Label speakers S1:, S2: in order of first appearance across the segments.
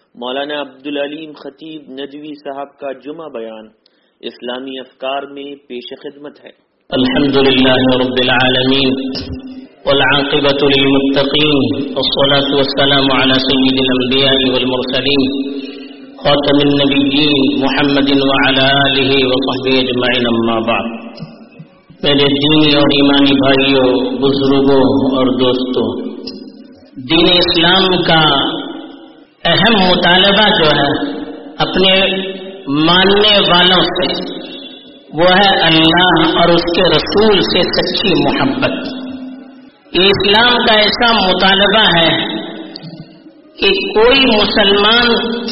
S1: مولانا عبدالعلیم خطیب ندوی صاحب کا جمعہ بیان اسلامی افکار میں پیش خدمت ہے۔
S2: الحمدللہ رب العالمین والعاقبۃ للمتقین والصلاة والسلام علی سید الانبیاء والمرسلین خاتم النبیین محمد وعلی آلہ وصحبہ اجمعین، اما بعد۔ میرے دینی اور ایمانی بھائیوں، بزرگوں اور دوستوں، دین اسلام کا اہم مطالبہ جو ہے اپنے ماننے والوں سے، وہ ہے اللہ اور اس کے رسول سے سچی محبت۔ یہ اسلام کا ایسا مطالبہ ہے کہ کوئی مسلمان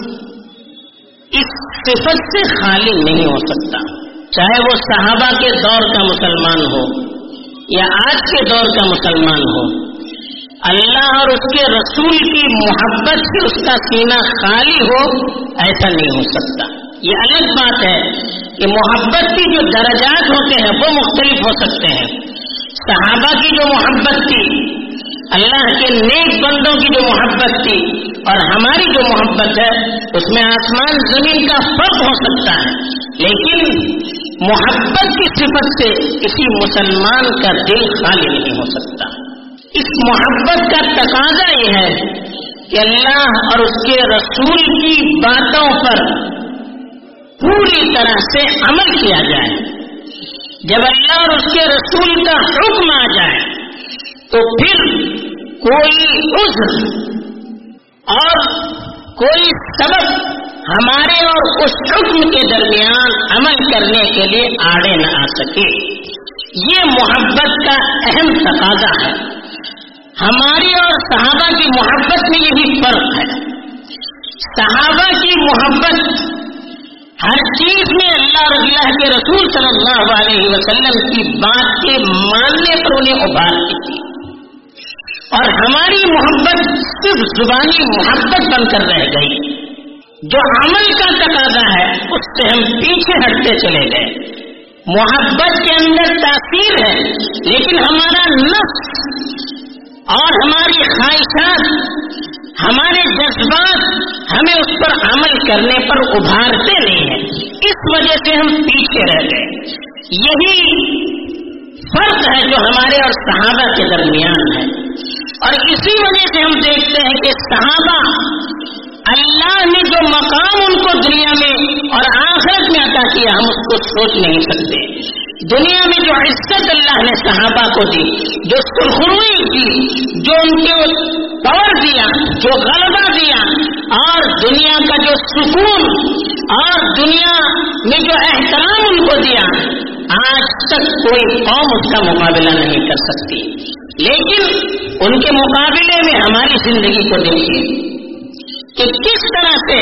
S2: اس صفت سے خالی نہیں ہو سکتا، چاہے وہ صحابہ کے دور کا مسلمان ہو یا آج کے دور کا مسلمان ہو۔ اللہ اور اس کے رسول کی محبت سے اس کا سینہ خالی ہو، ایسا نہیں ہو سکتا۔ یہ الگ بات ہے کہ محبت کی جو درجات ہوتے ہیں وہ مختلف ہو سکتے ہیں۔ صحابہ کی جو محبت تھی، اللہ کے نیک بندوں کی جو محبت تھی اور ہماری جو محبت ہے، اس میں آسمان زمین کا فرق ہو سکتا ہے، لیکن محبت کی صفت سے کسی مسلمان کا دل خالی نہیں ہو سکتا۔ اس محبت کا تقاضا یہ ہے کہ اللہ اور اس کے رسول کی باتوں پر پوری طرح سے عمل کیا جائے۔ جب اللہ اور اس کے رسول کا حکم آ جائے تو پھر کوئی عذر اور کوئی سبب ہمارے اور اس حکم کے درمیان عمل کرنے کے لیے آڑے نہ آ سکے۔ یہ محبت کا اہم تقاضا ہے۔ ہماری اور صحابہ کی محبت میں یہی فرق ہے۔ صحابہ کی محبت ہر چیز میں اللہ اور اللہ کے رسول صلی اللہ علیہ وسلم کی بات کے ماننے پر انہیں ابھارتی تھی، اور ہماری محبت صرف زبانی محبت بن کر رہ گئی۔ جو عمل کا تقاضا ہے اس سے ہم پیچھے ہٹتے چلے گئے۔ محبت کے اندر تاثیر ہے، لیکن ہمارا نفس اور ہماری خواہشات، ہمارے جذبات ہمیں اس پر عمل کرنے پر ابھارتے نہیں ہیں، اس وجہ سے ہم پیچھے رہ گئے۔ یہی فرق ہے جو ہمارے اور صحابہ کے درمیان ہے، اور اسی وجہ سے ہم دیکھتے ہیں کہ صحابہ اللہ نے جو مقام ان کو دنیا میں اور آخرت میں عطا کیا، ہم اس کو سوچ نہیں سکتے۔ دنیا میں جو عزت اللہ نے صحابہ کو دی، جو سرخروئی دی، جو ان کے پاور دیا، جو غلبہ دیا، اور دنیا کا جو سکون اور دنیا میں جو احترام ان کو دیا، آج تک کوئی قوم اس کا مقابلہ نہیں کر سکتی۔ لیکن ان کے مقابلے میں ہماری زندگی کو دیکھیے کہ کس طرح سے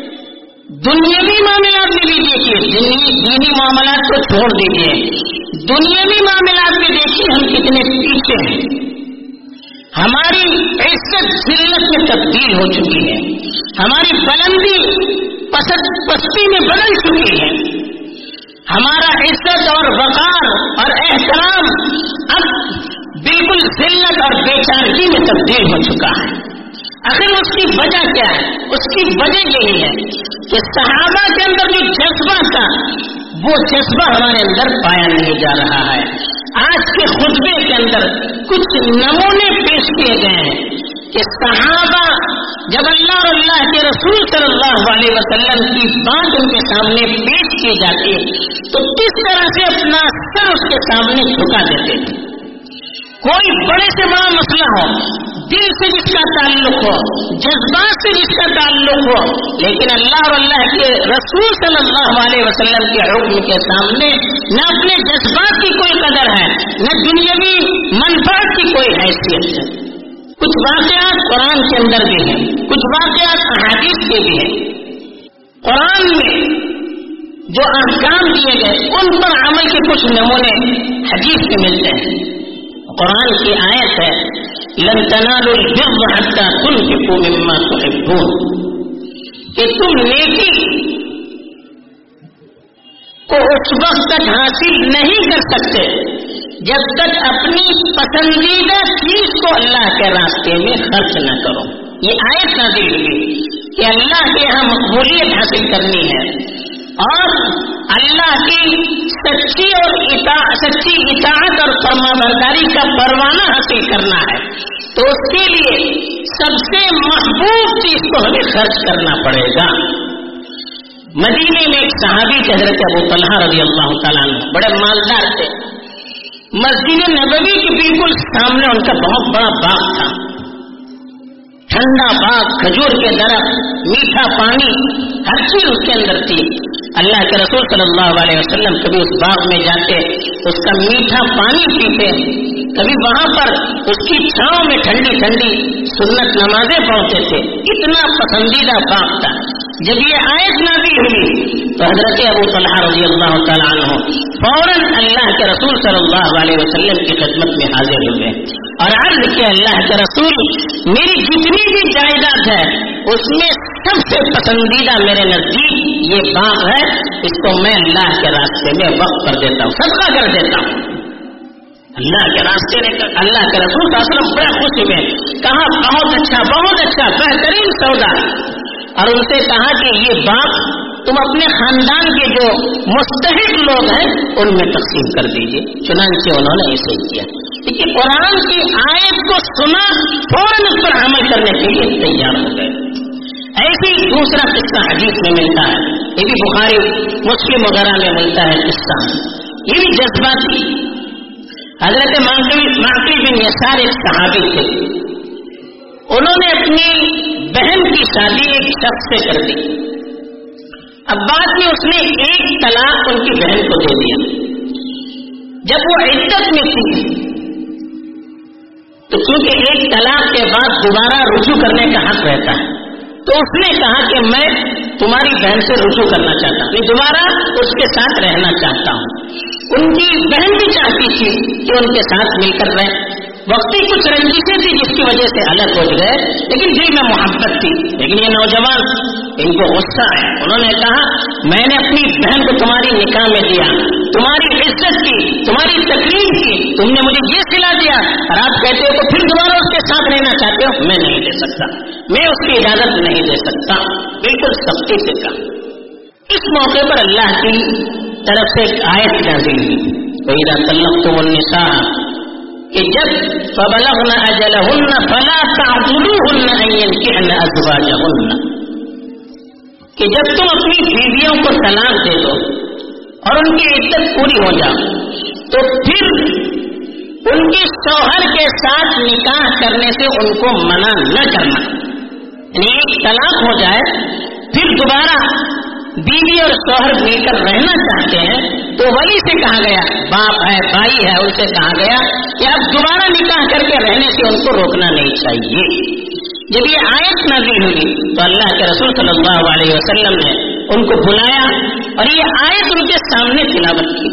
S2: دنیاوی معاملات میں بھی دیکھیے، دینی معاملات کو چھوڑ دیجیے، دنیاوی معاملات میں دیکھیے ہم کتنے پیچھے ہیں۔ ہماری عزت ذلت میں تبدیل ہو چکی ہے، ہماری بلندی پستی میں بدل چکی ہے، ہمارا عزت اور وقار اور احترام اب بالکل ذلت اور بےچارگی میں تبدیل ہو چکا ہے۔ آخر اس کی وجہ کیا ہے؟ اس کی وجہ یہی ہے کہ صحابہ کے اندر جو جذبہ تھا وہ جذبہ ہمارے اندر پایا نہیں جا رہا ہے۔ آج کے خطبے کے اندر کچھ نمونے پیش کیے گئے ہیں کہ صحابہ جب اللہ اور اللہ کے رسول صلی اللہ علیہ وسلم کی بات ان کے سامنے پیش کی جاتی ہے تو کس طرح سے اپنا سر اس کے سامنے جھکا دیتے تھے۔ کوئی بڑے سے بڑا مسئلہ ہو، دل سے جس کا تعلق ہو، جذبات سے جس کا تعلق ہو، لیکن اللہ اور اللہ کے رسول صلی اللہ علیہ وسلم کے حکم کے سامنے نہ اپنے جذبات کی کوئی قدر ہے، نہ دنیاوی منفعت کی کوئی حیثیت ہے۔ کچھ واقعات قرآن کے اندر بھی ہیں، کچھ واقعات احادیث کے بھی ہیں۔ قرآن میں جو احکام دیے گئے ان پر عمل کے کچھ نمونے حدیث میں ملتے ہیں۔ قرآن کی آیت ہے لن تنالوا البر حتى تنفقوا مما تحبون، کہ تم نیکی کو اس وقت تک حاصل نہیں کر سکتے جب تک اپنی پسندیدہ چیز کو اللہ کے راستے میں خرچ نہ کرو۔ یہ آیت نازل ہوئی کہ اللہ کے یہاں مقبولیت حاصل کرنی ہے اور اللہ کی سچی اطاعت اور فرمانبرداری کا پروانہ حاصل کرنا ہے، تو اس کے لیے سب سے محبوب چیز کو ہمیں خرچ کرنا پڑے گا۔ مدینے میں ایک صحابی تھے حضرت ابو طلحہ رضی اللہ تعالیٰ عنہ، بڑے مالدار تھے۔ مسجد نبوی کے بالکل سامنے ان کا بہت بڑا باغ تھا، ٹھنڈا باغ، کھجور کے درخت، میٹھا پانی، ہر چیز اس کے اندر تھی۔ اللہ کے رسول صلی اللہ علیہ وسلم کبھی اس باغ میں جاتے، اس کا میٹھا پانی پیتے، کبھی وہاں پر اس کی چھاؤں میں ٹھنڈی ٹھنڈی سنت نمازیں پڑھتے تھے۔ اتنا پسندیدہ باغ تھا۔ جب یہ آیت نازل ہوئی تو حضرت ابو طلحہ رضی اللہ تعالیٰ عنہ فوراً اللہ کے رسول صلی اللہ علیہ وسلم کی خدمت میں حاضر ہوئے اور عرض کیا، اللہ کے رسول، میری جتنی بھی جائیداد ہے اس میں سب سے پسندیدہ میرے نزدیک یہ باغ ہے، اس کو میں اللہ کے راستے میں وقف کر دیتا ہوں، صدقہ کر دیتا ہوں۔ اللہ کے راستے میں اللہ کے رسول صلی اللہ علیہ وسلم بڑے خوش ہوئے، کہا بہت اچھا بہترین سودا، اور ان سے کہا کہ یہ باغ تم اپنے خاندان کے جو مستحق لوگ ہیں ان میں تقسیم کر دیجیے۔ چنانچہ انہوں نے ایسے ہی کیا، لیکن قرآن کی آیت کو سنا، فوراً اس پر عمل کرنے کے لیے تیار ہو گئے۔ ایسی دوسرا قصہ حدیث میں ملتا ہے، یہ بھی بخاری مسلم وغیرہ میں ملتا ہے قصہ، یہ بھی جذباتی۔ حضرت معقل بن یسار ایک صحابی تھے، انہوں نے اپنی بہن کی شادی ایک شخص سے کر دی، اب بعد میں اس نے ایک طلاق ان کی بہن کو دے دیا۔ جب وہ عدت میں تھی تو کیونکہ ایک طلاق کے بعد دوبارہ رجوع کرنے کا حق رہتا ہے، تو اس نے کہا کہ میں تمہاری بہن سے رجوع کرنا چاہتا ہوں، دوبارہ اس کے ساتھ رہنا چاہتا ہوں۔ ان کی بہن بھی چاہتی تھی کہ ان کے ساتھ مل کر رہے، وقتی کچھ رنجشیں تھی جس کی وجہ سے الگ ہو گئے، لیکن دل میں محبت تھی۔ لیکن یہ نوجوان، ان کو غصہ ہے، انہوں نے کہا میں نے اپنی بہن کو تمہاری نکاح میں دیا، تمہاری عزت کی، تمہاری تکلیف کی، تم نے مجھے یہ سلا دیا اور آپ کہتے ہو تو پھر دوبارہ اس کے ساتھ رہنا چاہتے ہو، میں نہیں دے سکتا، میں اس کی اجازت نہیں دے سکتا، بالکل سختی سے کہا۔ اس موقع پر اللہ کی طرف سے ایک آیت نازل ہوئی، وَإِذَا طَلَّقْتُمُ النِّسَاءَ، کہ جب فَبَلَغْنَ أَجَلَهُنَّ فَلَا تَعْضُلُوهُنَّ أَن يَنكِحْنَ أَزْوَاجَهُنَّ، کہ جب تم اپنی بیویوں کو طلاق دے دو اور ان کی عدت پوری ہو جائے تو پھر ان کے شوہر کے ساتھ نکاح کرنے سے ان کو منع نہ کرنا، یعنی ایک طلاق ہو جائے پھر دوبارہ بیوی اور شوہر مل کر رہنا چاہتے ہیں تو ولی سے کہا گیا، باپ ہے بھائی ہے، ان سے کہا گیا کہ اب دوبارہ نکاح کر کے رہنے سے ان کو روکنا نہیں چاہیے۔ جب یہ آیت نازل ہوئی تو اللہ کے رسول صلی اللہ علیہ وسلم نے ان کو بلایا اور یہ آیت ان کے سامنے تلاوت کی۔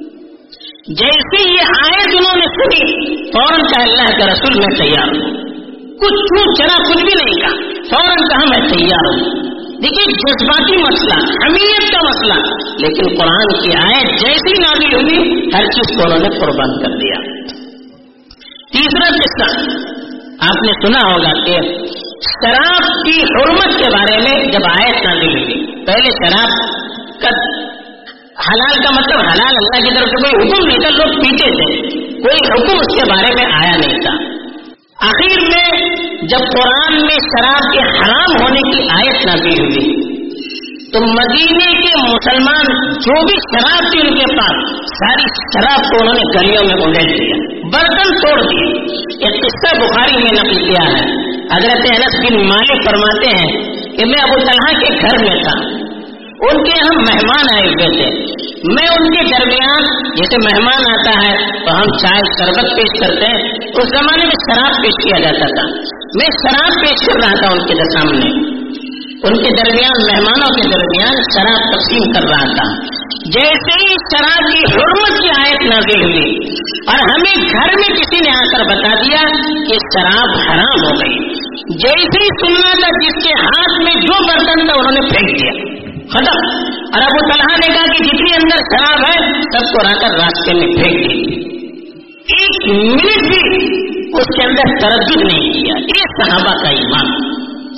S2: جیسے یہ آیت انہوں نے سنی فوراً کہا اللہ کے رسول میں تیار ہوں، کچھ چھوٹ چلا کچھ بھی نہیں کہا، فوراً کہا میں تیار ہوں۔ دیکھیے جذباتی مسئلہ، حمیت کا مسئلہ، لیکن قرآن کی آیت جیسی نازل ہوئی ہر چیز کو انہوں نے قربان کر دیا۔ تیسرا قصہ آپ نے سنا ہوگا کہ شراب کی حرمت کے بارے میں جب آیت نازل ہوئی، پہلے شراب کا حلال کا مطلب حلال اللہ کی طرف سے کوئی حکم نہیں تھا، لوگ پیتے تھے، کوئی حکم اس کے بارے میں آیا نہیں تھا۔ آخر میں جب قرآن میں شراب کے حرام ہونے کی آیت نازل ہوئی تو مدینے کے مسلمان جو بھی شراب تھی ان کے پاس ساری شراب کو انہوں نے گلیوں میں اڑیل دیا، برتن توڑ دیے۔ یہ قصہ بخاری میں نقل کیا ہے۔ حضرت انس بن مالک فرماتے ہیں کہ میں ابو طلحہ کے گھر میں تھا، ان کے یہاں مہمان آئے ہوئے تھے، میں ان کے درمیان، جیسے مہمان آتا ہے تو ہم چائے شربت پیش کرتے ہیں، اس زمانے میں شراب پیش کیا جاتا تھا، میں شراب پیش کر رہا تھا ان کے سامنے، ان کے درمیان، مہمانوں کے درمیان شراب تقسیم کر رہا تھا۔ جیسے ہی شراب کی حرمت کی آیت نازل ہوئی اور ہمیں گھر میں کسی نے آ کر بتا دیا کہ شراب حرام ہو گئی، جیسے ہی سننا تھا جس کے ہاتھ میں جو برتن تھا انہوں نے پھینک دیا، ختم۔ اور ابو طلحہ نے کہا کہ جتنی اندر شراب ہے سب کو لا کر راستے میں پھینک دی، ایک منٹ بھی اس کے اندر تردد نہیں کیا۔ یہ صحابہ کا ایمان۔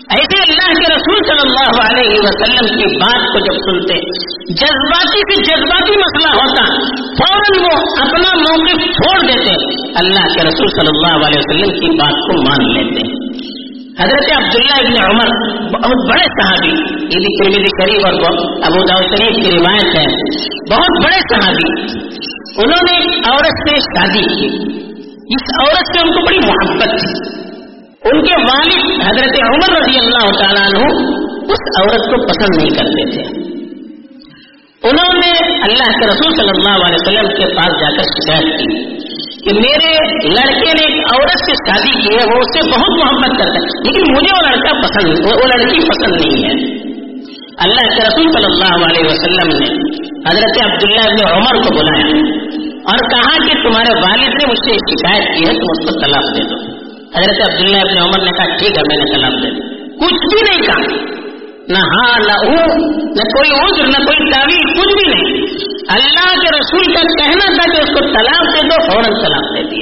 S2: ایسے اللہ کے رسول صلی اللہ علیہ وسلم کی بات کو جب سنتے، جذباتی سے جذباتی مسئلہ ہوتا، فوراً وہ اپنا موقف چھوڑ دیتے، اللہ کے رسول صلی اللہ علیہ وسلم کی بات کو مان لیتے۔ حضرت عبداللہ ابن عمر بہت بڑے صحابی، یہ بھی ترمذی شریف اور ابو داؤد شریف کی روایت ہے، بہت بڑے صحابی، انہوں نے ایک عورت سے شادی کی، اس عورت سے ان کو بڑی محبت تھی، ان کے والد حضرت عمر رضی اللہ تعالیٰ عنہ اس عورت کو پسند نہیں کرتے تھے، انہوں نے اللہ کے رسول صلی اللہ علیہ وسلم کے پاس جا کر شکایت کی کہ میرے لڑکے نے ایک عورت سے شادی کی ہے، وہ اس سے بہت محبت کرتا ہے، لیکن مجھے وہ لڑکی پسند نہیں ہے۔ اللہ کے رسول صلی اللہ علیہ وسلم نے حضرت عبداللہ ابن عمر کو بلایا اور کہا کہ تمہارے والد نے مجھ سے شکایت کی ہے، تم اس کو طلاق دے دو۔ حضرت عبداللہ ابن عمر نے کہا ٹھیک ہے میں نے طلاق دے دی، کچھ بھی نہیں کہا، نہ ہاں نہ نہ کوئی عذر نہ کوئی تعویل، کچھ بھی نہیں، اللہ کے رسول کا کہنا تھا کہ اس کو طلاق دے دو، فوراً طلاق دے دی۔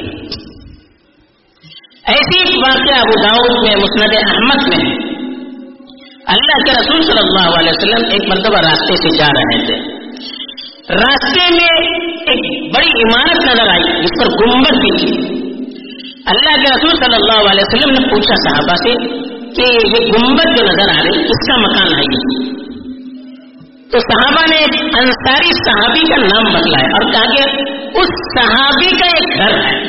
S2: ایسی ایک واقعہ ابو داؤد میں مسند احمد میں ہے، اللہ کے رسول صلی اللہ علیہ وسلم ایک مرتبہ راستے سے جا رہے تھے، راستے میں ایک بڑی عمارت نظر آئی جس پر گنبد بھی تھی۔ اللہ کے رسول صلی اللہ علیہ وسلم نے پوچھا صحابہ سے کہ یہ گنبد جو نظر آ رہی کس کا مکان ہے یہ؟ تو صحابہ نے ایک انصاری صحابی کا نام بتلایا اور کہا کہ اس صحابی کا ایک گھر ہے۔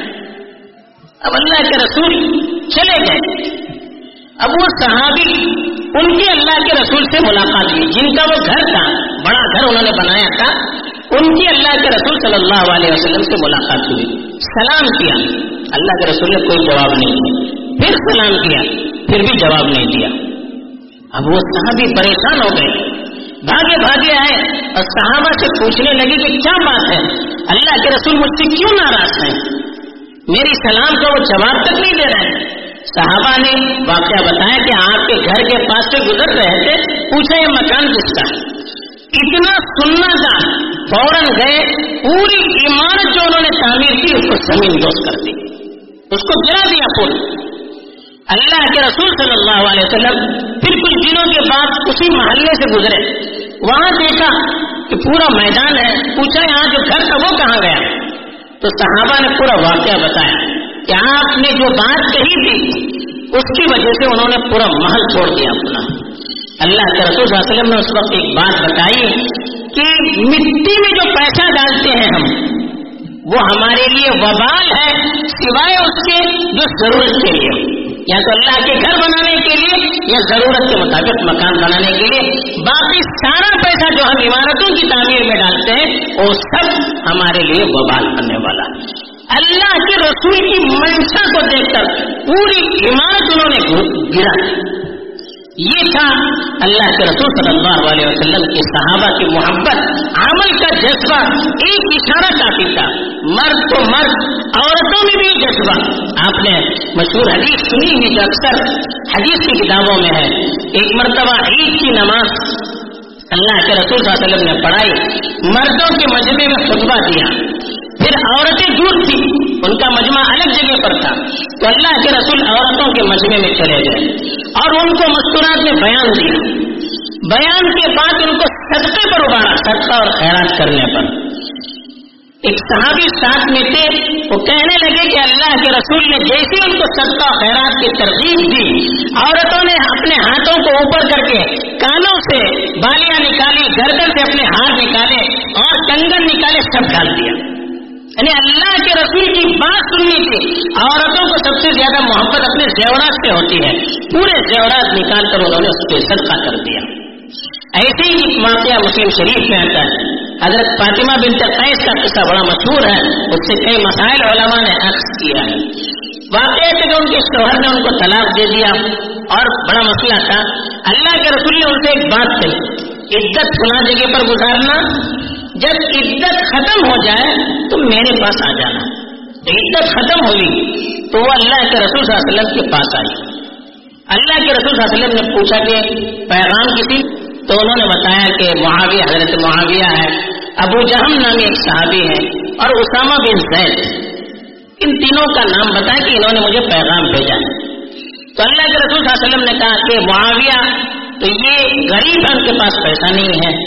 S2: اب اللہ کے رسول چلے گئے، اب وہ صحابی ان کی اللہ کے رسول سے ملاقات ہوئی، جن کا وہ گھر تھا، بڑا گھر انہوں نے بنایا تھا، ان کی اللہ کے رسول صلی اللہ علیہ وسلم سے ملاقات ہوئی، سلام کیا، اللہ کے رسول نے کوئی جواب نہیں دیا، پھر سلام کیا، پھر بھی جواب نہیں دیا۔ اب وہ صحابی پریشان ہو گئے، بھاگے بھاگے آئے اور صحابہ سے پوچھنے لگے کہ کیا بات ہے، اللہ کے رسول مجھ سے کیوں ناراض ہیں، میری سلام کا وہ جواب تک نہیں دے رہے ہیں۔ صحابہ نے واقعہ بتایا کہ آپ کے گھر کے پاس سے گزر رہے تھے، پوچھا یہ مکان کس کا ہے، اتنا سننا تھا، فوراً گئے، پوری عمارت جو انہوں نے تعمیر کی اس کو زمین دوز کر دی، اس کو گرا دیا پوری۔ اللہ کے رسول صلی اللہ علیہ وسلم پھر کچھ دنوں کے بعد اسی محلے سے گزرے، وہاں دیکھا کہ پورا میدان ہے، پوچھا یہاں جو گھر تھا وہ کہاں گیا؟ تو صحابہ نے پورا واقعہ بتایا کہ آپ نے جو بات کہی تھی اس کی وجہ سے انہوں نے پورا محل چھوڑ دیا اپنا۔ اللہ کے رسول صلی اللہ علیہ وسلم نے اس وقت ایک بات بتائی کہ مٹی میں جو پیسہ ڈالتے ہیں ہم، وہ ہمارے لیے وبال ہے، سوائے اس کے جو ضرورت کے لیے، یا تو اللہ کے گھر بنانے کے لیے یا ضرورت کے مطابق مکان بنانے کے لیے، باقی سارا پیسہ جو ہم عمارتوں کی تعمیر میں ڈالتے ہیں وہ سب ہمارے لیے وبال بننے والا۔ اللہ کے رسول کی منشا کو دیکھ کر پوری عمارت انہوں نے گرا دی۔ یہ تھا اللہ کے رسول صلی اللہ علیہ وسلم کے صحابہ کی محبت، عمل کا جذبہ، ایک اشارہ کافی تھا، مرد تو مرد، عورتوں میں بھی جذبہ۔ آپ نے مشہور حدیث سنی ہے جو اکثر حدیث کی کتابوں میں ہے، ایک مرتبہ عید کی نماز اللہ کے رسول صلی اللہ علیہ وسلم نے پڑھائی، مردوں کے مجمع میں خطبہ دیا، پھر عورتیں دور تھی، ان کا مجمع الگ جگہ پر تھا، تو اللہ کے رسول عورتوں کے مجمع میں چلے گئے اور ان کو مستورات میں بیان دیا، بیان کے بعد ان کو صدقے پر ابھارا، صدقہ اور خیرات کرنے پر۔ ایک صحابی ساتھ میں تھے، وہ کہنے لگے کہ اللہ کے رسول نے جیسے ان کو صدقہ خیرات کی ترغیب دی، عورتوں نے اپنے ہاتھوں کو اوپر کر کے کانوں سے بالیاں نکالی، گردن سے اپنے ہاتھ نکالے اور کنگن نکالے، سب ڈال دیا۔ یعنی اللہ کے رسول کی بات سننی تھی، عورتوں کو سب سے زیادہ محبت اپنے زیورات سے ہوتی ہے، پورے زیورات نکال کر انہوں نے اس پہ صدقہ کر دیا۔ ایسے ہی ایک واقعہ مسلم شریف میں آتا ہے، حضرت فاطمہ بنت قیس کا قصہ بڑا مشہور ہے، اس سے کئی مسائل علماء نے اخذ کیا ہے۔ واقعہ کہ ان کے شوہر نے ان کو طلاق دے دیا اور بڑا مسئلہ تھا، اللہ کے رسول نے ان سے ایک بات کہی، عدت فلاں جگہ پر گزارنا، جب عدت ختم ہو جائے تو میرے پاس آ جانا۔ عدت ختم ہوئی تو وہ اللہ کے رسول صلی اللہ علیہ وسلم کے پاس آئی، اللہ کے رسول صلی اللہ علیہ وسلم نے پوچھا کہ پیغام کسی، تو انہوں نے بتایا کہ معاویہ، حضرت معاویہ ہے، ابو جہم نامی ایک صحابی ہے اور اسامہ بن زید، ان تینوں کا نام بتایا کہ انہوں نے مجھے پیغام بھیجا ہے۔ تو اللہ کے رسول صلی اللہ علیہ وسلم نے کہا کہ معاویہ تو یہ غریب ہے، ان کے پاس پیسہ نہیں ہے،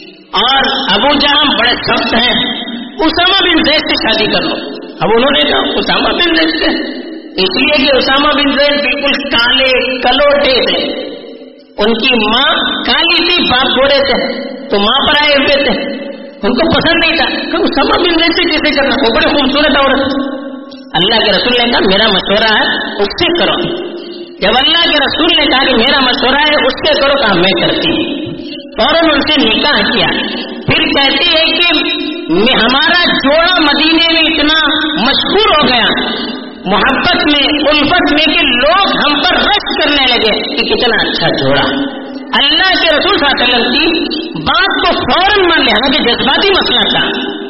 S2: اور ابو جہل بڑے سخت ہیں، اسامہ بن زید سے شادی کر لو۔ اب انہوں نے کہا اسامہ بن زید سے، اس لیے کہ اسامہ بن زید بالکل کالے کلوٹے تھے، ان کی ماں کالی تھی، باپ گورے تھے، تو ماں پر آئے ہوئے تھے، ان کو پسند نہیں تھا کہ اسامہ بن زید سے کیسے کرنا، وہ بڑے خوبصورت عورت۔ اللہ کے رسول نے کہا میرا مشورہ ہے اس سے کرو۔ جب اللہ کے رسول نے کہا کہ میرا مشورہ ہے اس سے کرو، کہا میں کرتی ہوں، فوراً ان سے نکاح کیا۔ پھر کہتی ہے کہ ہمارا جوڑا مدینے میں اتنا مشہور ہو گیا محبت میں، الفت میں، کہ لوگ ہم پر رشک کرنے لگے کہ کتنا اچھا جوڑا۔ اللہ کے رسول صلی اللہ علیہ وسلم کی بات کو فوراً مان لیا، کہ جذباتی مسئلہ تھا،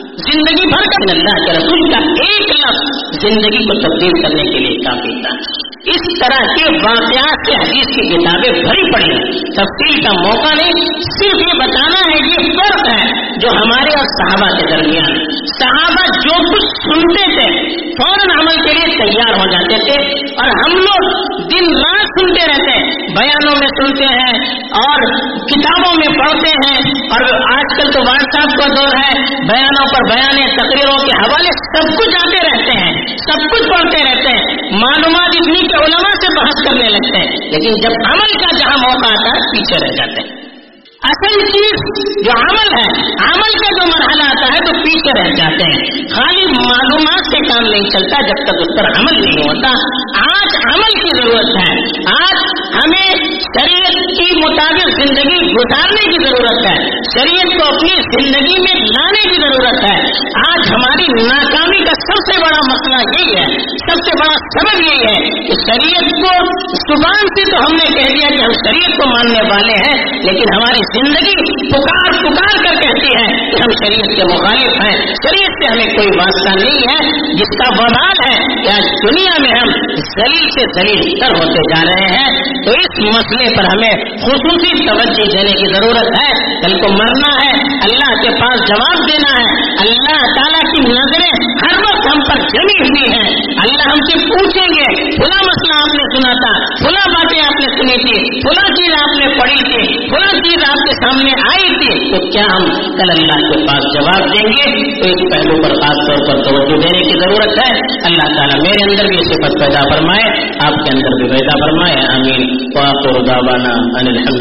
S2: زندگی بھر کا اللہ کے رسول کا ایک لفظ زندگی کو تبدیل کرنے کے لیے کافی تھا۔ اس طرح کے واقعات سے حدیث کی کتابیں بھری پڑی ہیں، تفصیل کا موقع نہیں، صرف یہ بتانا ہے یہ فرق ہے جو ہمارے اور صحابہ کے درمیان۔ صحابہ جو کچھ سنتے تھے فوراً عمل کے لیے تیار ہو جاتے تھے، اور ہم لوگ دن رات سنتے رہتے ہیں، بیانوں میں سنتے ہیں اور کتابوں میں پڑھتے ہیں، اور آج کل تو واٹس ایپ کا دور ہے، بیانوں پر بیانے، تقریروں کے حوالے سب کچھ آتے رہتے ہیں، سب کچھ پڑھتے رہتے ہیں، معلومات اتنی کہ علماء سے بحث کرنے لگتے ہیں، لیکن جب عمل کا جہاں موقع آتا ہے پیچھے رہ جاتے ہیں۔ اصل چیز جو عمل ہے، عمل کا جو مرحلہ آتا ہے تو پیچھے رہ جاتے ہیں۔ خالی معلومات سے کام نہیں چلتا جب تک اس پر عمل نہیں ہوتا۔ آج عمل کی ضرورت ہے، آج ہمیں شریعت کی مطابق زندگی گزارنے کی ضرورت ہے، شریعت کو اپنی زندگی میں لانے کی ضرورت ہے۔ آج ہماری ناکامی کا سب سے بڑا مسئلہ یہی ہے، سب سے بڑا سبب یہی ہے کہ شریعت کو زبان سے تو ہم نے کہہ دیا کہ ہم شریعت کو ماننے والے ہیں، لیکن ہماری زندگی پکار پکار کر کہتی ہے کہ ہم شریعت کے مخالف ہیں، شریعت سے ہمیں کوئی واسطہ نہیں ہے، جس کا وبال ہے کہ آج دنیا میں ہم ذلیل سے ذلیل تر ہوتے جا رہے ہیں۔ تو اس مسئلے پر ہمیں خصوصی توجہ دینے کی ضرورت ہے۔ کل کو مرنا ہے، اللہ کے پاس جواب دینا ہے، اللہ تعالیٰ کی نظریں ہر وقت ہم پر جمی ہوئی ہیں، اللہ ہم سے پوچھیں گے فلاں مسئلہ آپ نے سنا تھا، فلاں باتیں آپ نے سنی تھی، فلاں چیز آپ نے پڑھی تھی، فلاں چیز آپ کے سامنے آئی تھی، تو کیا ہم کل اللہ کے پاس جواب دیں گے؟ تو اس پہلو پر خاص طور پر توجہ دینے کی ضرورت ہے۔ اللہ تعالیٰ میرے اندر بھی صفت پیدا فرمائے، آپ کے اندر بھی پیدا فرمائے، آمین۔ وآخر دعوانا ان الحمد